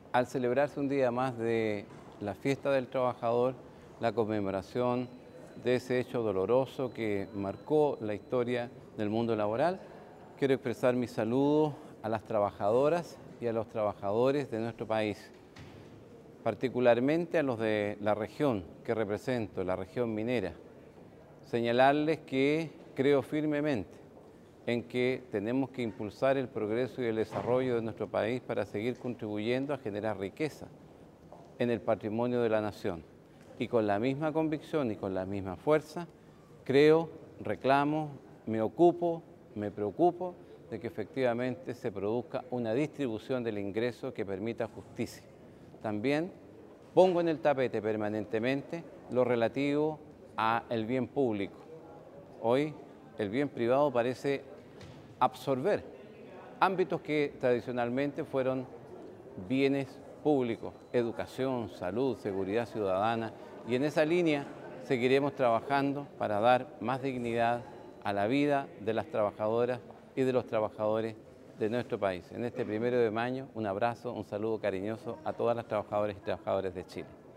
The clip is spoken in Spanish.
Al celebrarse un día más de la fiesta del trabajador, la conmemoración de ese hecho doloroso que marcó la historia del mundo laboral, quiero expresar mi saludo a las trabajadoras y a los trabajadores de nuestro país, particularmente a los de la región que represento, la región minera. Señalarles que creo firmemente en que tenemos que impulsar el progreso y el desarrollo de nuestro país para seguir contribuyendo a generar riqueza en el patrimonio de la nación. Y con la misma convicción y con la misma fuerza, creo, reclamo, me ocupo, me preocupo de que efectivamente se produzca una distribución del ingreso que permita justicia. También pongo en el tapete permanentemente lo relativo al bien público. Hoy el bien privado parece absorber ámbitos que tradicionalmente fueron bienes públicos, educación, salud, seguridad ciudadana, y en esa línea seguiremos trabajando para dar más dignidad a la vida de las trabajadoras y de los trabajadores de nuestro país. En este 1 de mayo, un abrazo, un saludo cariñoso a todas las trabajadoras y trabajadores de Chile.